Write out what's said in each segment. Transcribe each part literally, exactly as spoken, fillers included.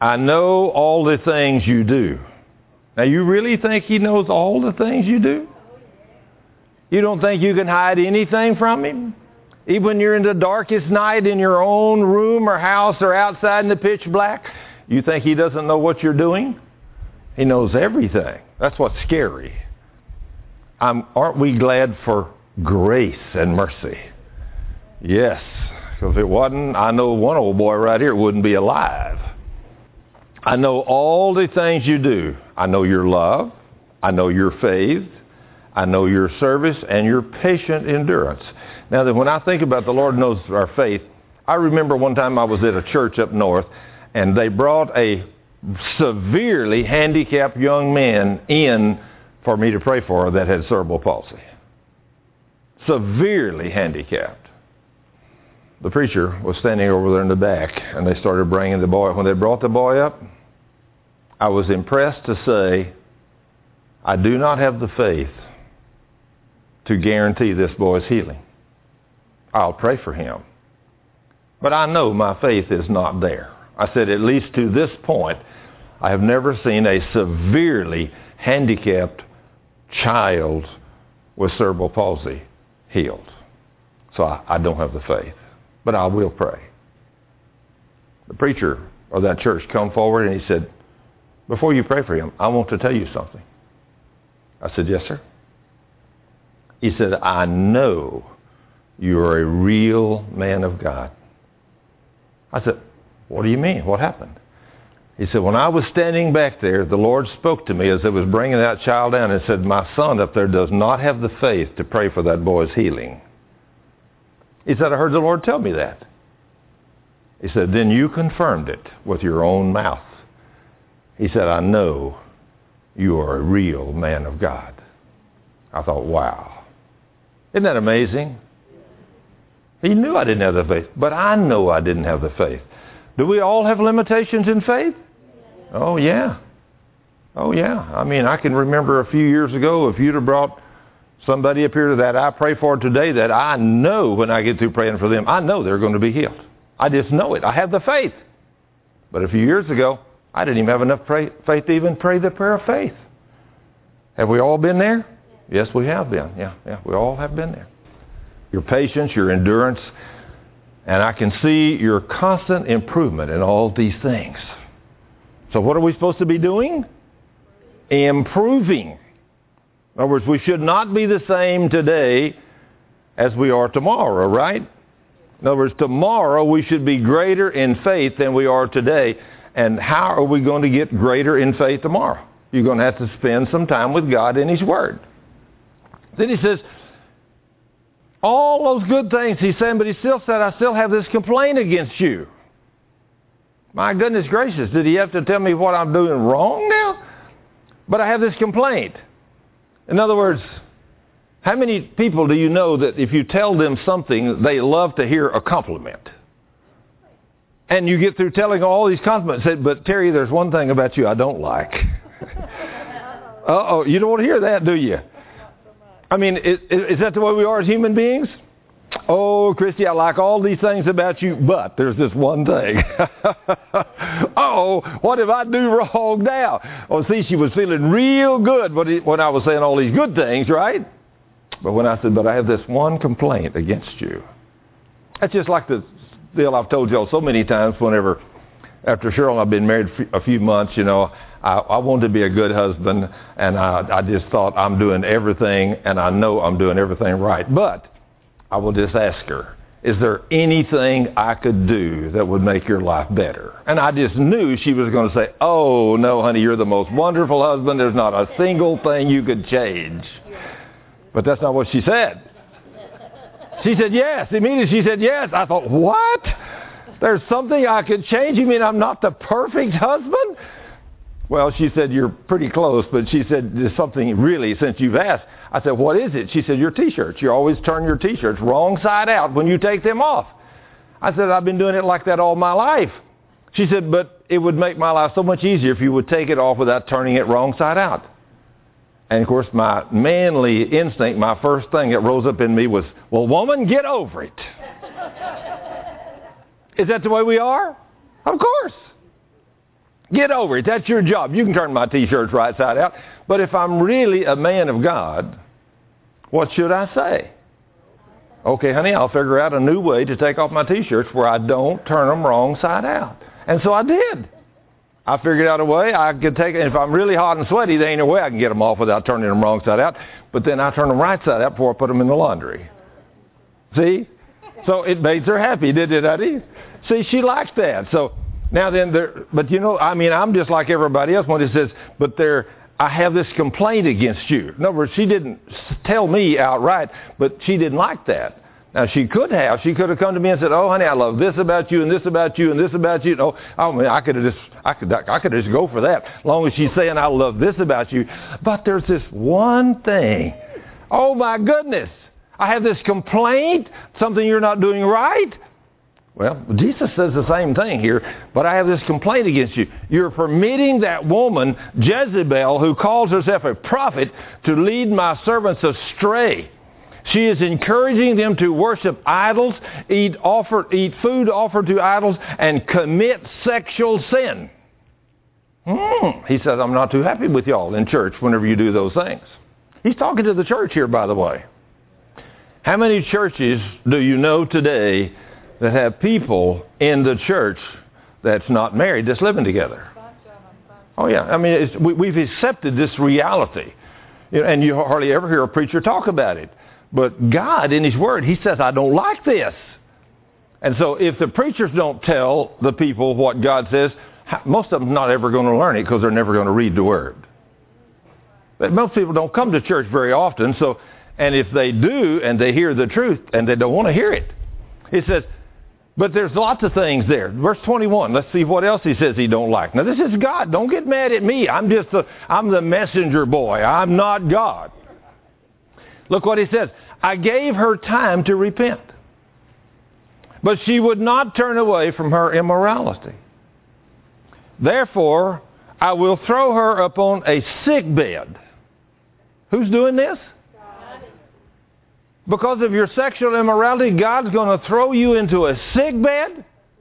I know all the things you do. Now, you really think he knows all the things you do? You don't think you can hide anything from him? Even when you're in the darkest night in your own room or house or outside in the pitch black, you think he doesn't know what you're doing? He knows everything. That's what's scary. Um, aren't we glad for grace and mercy? Yes. Because if it wasn't, I know one old boy right here wouldn't be alive. I know all the things you do. I know your love. I know your faith. I know your service and your patient endurance. Now, that when I think about the Lord knows our faith, I remember one time I was at a church up north, and they brought a severely handicapped young man in for me to pray for that had cerebral palsy. Severely handicapped. The preacher was standing over there in the back, and they started bringing the boy. When they brought the boy up, I was impressed to say, I do not have the faith to guarantee this boy's healing. I'll pray for him. But I know my faith is not there. I said, at least to this point, I have never seen a severely handicapped child with cerebral palsy healed. So I, I don't have the faith. But I will pray. The preacher of that church come forward and he said, before you pray for him, I want to tell you something. I said, yes, sir. He said, I know you are a real man of God. I said, what do you mean? What happened? He said, when I was standing back there, the Lord spoke to me as I was bringing that child down and said, my son up there does not have the faith to pray for that boy's healing. He said, I heard the Lord tell me that. He said, then you confirmed it with your own mouth. He said, I know you are a real man of God. I thought, wow. Isn't that amazing? He knew I didn't have the faith, but I know I didn't have the faith. Do we all have limitations in faith? Oh, yeah. Oh, yeah. I mean, I can remember a few years ago, if you'd have brought somebody up here that I pray for today that I know when I get through praying for them, I know they're going to be healed. I just know it. I have the faith. But a few years ago, I didn't even have enough pray, faith to even pray the prayer of faith. Have we all been there? Yes, we have been. Yeah, yeah, we all have been there. Your patience, your endurance, and I can see your constant improvement in all these things. So what are we supposed to be doing? Improving. In other words, we should not be the same today as we are tomorrow, right? In other words, tomorrow we should be greater in faith than we are today. And how are we going to get greater in faith tomorrow? You're going to have to spend some time with God in His Word. Then he says, all those good things he's saying, but he still said, I still have this complaint against you. My goodness gracious, did he have to tell me what I'm doing wrong now? But I have this complaint. In other words, how many people do you know that if you tell them something, they love to hear a compliment? And you get through telling all these compliments, say, but Terry, there's one thing about you I don't like. Uh-oh, you don't want to hear that, do you? I mean, is, is that the way we are as human beings? Oh, Christy, I like all these things about you, but there's this one thing. Oh, what if I do wrong now? Oh, see, she was feeling real good when I was saying all these good things, right? But when I said, but I have this one complaint against you. That's just like the deal I've told y'all so many times whenever, after Cheryl and I've been married a few months, you know, I, I wanted to be a good husband, and I, I just thought I'm doing everything, and I know I'm doing everything right. But I will just ask her, is there anything I could do that would make your life better? And I just knew she was going to say, oh, no, honey, you're the most wonderful husband. There's not a single thing you could change. But that's not what she said. She said, yes. Immediately she said, yes. I thought, what? There's something I could change? You mean I'm not the perfect husband? Well, she said, you're pretty close, but she said, there's something really, since you've asked. I said, what is it? She said, your T-shirts. You always turn your T-shirts wrong side out when you take them off. I said, I've been doing it like that all my life. She said, but it would make my life so much easier if you would take it off without turning it wrong side out. And, of course, my manly instinct, my first thing that rose up in me was, well, woman, get over it. Is that the way we are? Of course. Get over it. That's your job. You can turn my T-shirts right side out. But if I'm really a man of God, what should I say? Okay, honey, I'll figure out a new way to take off my T-shirts where I don't turn them wrong side out. And so I did. I figured out a way I could take it. If I'm really hot and sweaty, there ain't no way I can get them off without turning them wrong side out. But then I turn them right side out before I put them in the laundry. See? So it made her happy, did it, Eddie? See, she likes that. So now then, there, but you know, I mean, I'm just like everybody else when it says, but there, I have this complaint against you. In other words, she didn't tell me outright, but she didn't like that. Now, she could have. She could have come to me and said, oh, honey, I love this about you and this about you and this about you. Oh, I mean, I could have just, I could, I could just go for that, as long as she's saying I love this about you. But there's this one thing. Oh, my goodness. I have this complaint, something you're not doing right. Well, Jesus says the same thing here, but I have this complaint against you. You're permitting that woman, Jezebel, who calls herself a prophet, to lead my servants astray. She is encouraging them to worship idols, eat offer, eat food offered to idols, and commit sexual sin. Hmm. He says, I'm not too happy with y'all in church whenever you do those things. He's talking to the church here, by the way. How many churches do you know today that have people in the church that's not married, that's living together? Oh, yeah. I mean, it's, we, we've accepted this reality. You know, and you hardly ever hear a preacher talk about it. But God, in His Word, He says, I don't like this. And so if the preachers don't tell the people what God says, most of them are not ever going to learn it because they're never going to read the Word. But most people don't come to church very often. So, and if they do and they hear the truth and they don't want to hear it, It says, but there's lots of things there. Verse twenty-one, let's see what else He says He don't like. Now, this is God. Don't get mad at me. I'm just the, I'm the messenger boy. I'm not God. Look what He says. I gave her time to repent, but she would not turn away from her immorality. Therefore, I will throw her upon a sick bed. Who's doing this? God. Because of your sexual immorality, God's going to throw you into a sick bed?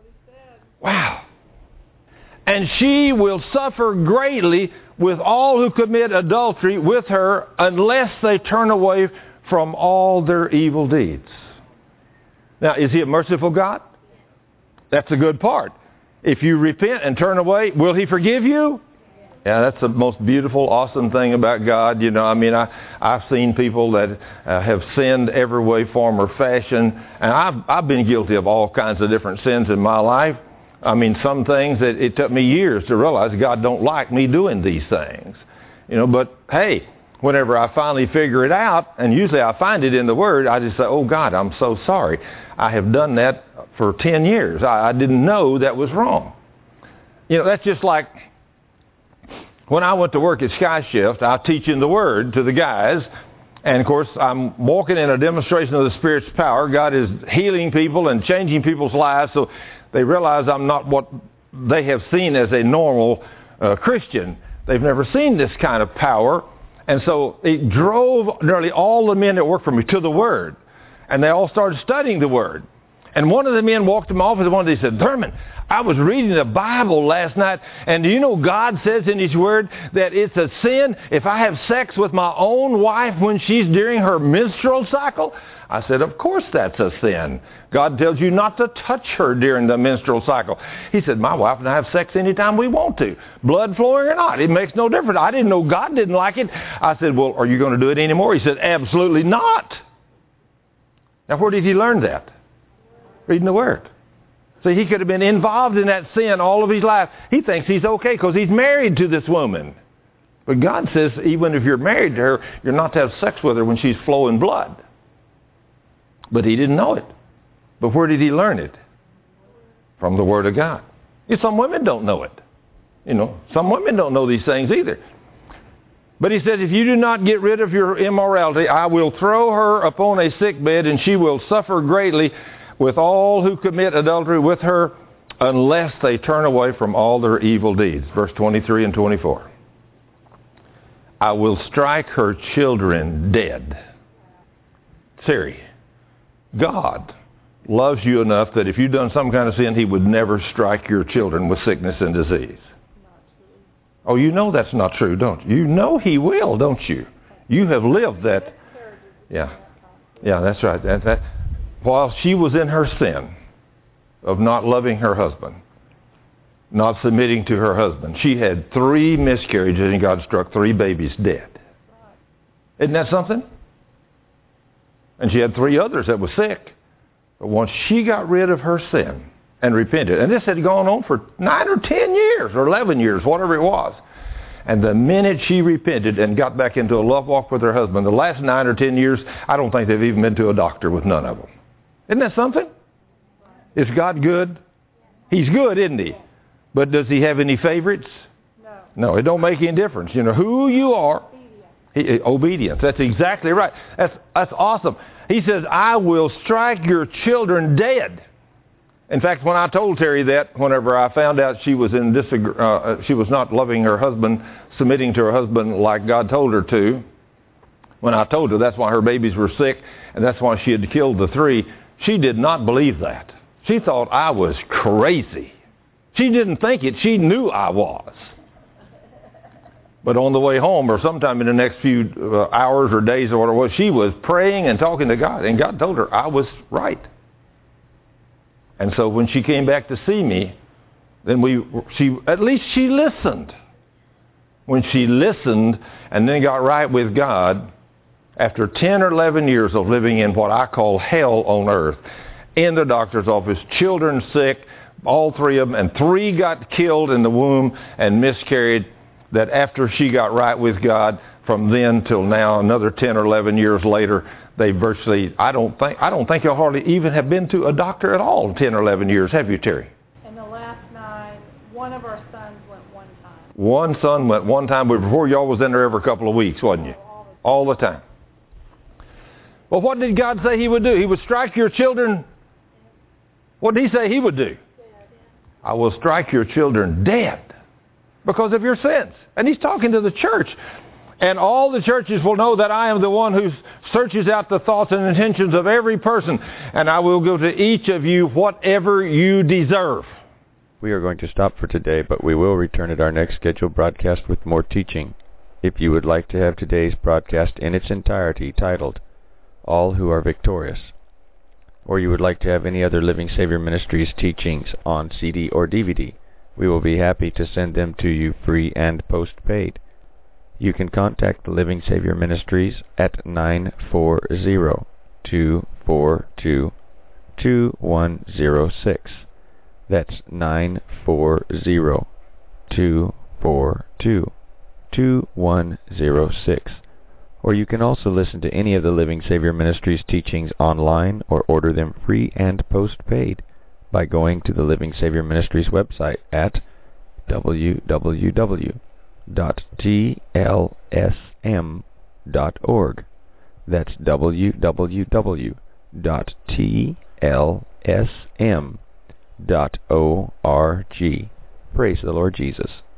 Wow. And she will suffer greatly with all who commit adultery with her unless they turn away from all their evil deeds. Now, is He a merciful God? That's a good part. If you repent and turn away, will He forgive you? Yeah, that's the most beautiful, awesome thing about God. You know, I mean, I, I've seen people that uh, have sinned every way, form, or fashion. And I've, I've been guilty of all kinds of different sins in my life. I mean, some things that it took me years to realize God don't like me doing these things. You know, but hey, whenever I finally figure it out, and usually I find it in the Word, I just say, oh God, I'm so sorry. I have done that for ten years. I, I didn't know that was wrong. You know, that's just like when I went to work at Sky Shift, I was teaching the Word to the guys. And of course, I'm walking in a demonstration of the Spirit's power. God is healing people and changing people's lives so they realize I'm not what they have seen as a normal uh, Christian. They've never seen this kind of power. And so it drove nearly all the men that worked for me to the Word. And they all started studying the Word. And one of the men walked in my office and one day said, Thurman, I was reading the Bible last night, and do you know God says in His Word that it's a sin if I have sex with my own wife when she's during her menstrual cycle? I said, of course that's a sin. God tells you not to touch her during the menstrual cycle. He said, my wife and I have sex anytime we want to, blood flowing or not. It makes no difference. I didn't know God didn't like it. I said, well, are you going to do it anymore? He said, absolutely not. Now, where did he learn that? Reading the Word. See, he could have been involved in that sin all of his life. He thinks he's okay because he's married to this woman. But God says even if you're married to her, you're not to have sex with her when she's flowing blood. But he didn't know it. But where did he learn it? From the Word of God. You know, some women don't know it. You know, some women don't know these things either. But he says, if you do not get rid of your immorality, I will throw her upon a sick bed, and she will suffer greatly with all who commit adultery with her, unless they turn away from all their evil deeds. Verse twenty-three and twenty-four. I will strike her children dead. Siri, God loves you enough that if you've done some kind of sin, He would never strike your children with sickness and disease. Oh, you know that's not true, don't you? You know he will, don't you? You have lived that. Yeah. Yeah, that's right. That, that, while she was in her sin of not loving her husband, not submitting to her husband, she had three miscarriages and God struck three babies dead. Isn't that something? And she had three others that were sick. But once she got rid of her sin and repented, and this had gone on for nine or ten years or eleven years, whatever it was. And the minute she repented and got back into a love walk with her husband, the last nine or ten years, I don't think they've even been to a doctor with none of them. Isn't that something? Is God good? He's good, isn't he? But does he have any favorites? No. No, it don't make any difference. You know who you are. He, obedience. That's exactly right. That's that's awesome. He says, I will strike your children dead. In fact, when I told Terry that, whenever I found out she was in disagr- uh, she was not loving her husband, submitting to her husband like God told her to, when I told her that's why her babies were sick and that's why she had killed the three, she did not believe that. She thought I was crazy. She didn't think it. She knew I was. But on the way home, or sometime in the next few uh, hours or days or whatever, she was praying and talking to God, and God told her I was right. And so when she came back to see me, then we, she, at least she listened. When she listened and then got right with God, after ten or eleven years of living in what I call hell on earth, in the doctor's office, children sick, all three of them, and three got killed in the womb and miscarried, that after she got right with God, from then till now, another ten or eleven years later, they virtually, I don't think, I don't think you'll hardly even have been to a doctor at all in ten or eleven years, have you, Terry? In the last nine, one of our sons went one time. One son went one time, but before y'all was in there every couple of weeks, wasn't you? All the time. Well, what did God say he would do? He would strike your children. What did he say he would do? I will strike your children dead because of your sins. And he's talking to the church. And all the churches will know that I am the one who searches out the thoughts and intentions of every person. And I will go to each of you whatever you deserve. We are going to stop for today, but we will return at our next scheduled broadcast with more teaching. If you would like to have today's broadcast in its entirety titled, All Who Are Victorious, or you would like to have any other Living Savior Ministries teachings on C D or D V D, we will be happy to send them to you free and postpaid. You can contact the Living Savior Ministries at nine four zero, two four two, two one zero six. That's nine four zero, two four two, two one zero six. Or you can also listen to any of the Living Savior Ministries teachings online or order them free and postpaid by going to the Living Savior Ministries website at w w w dot t l s m dot org. That's w w w dot t l s m dot org. Praise the Lord Jesus.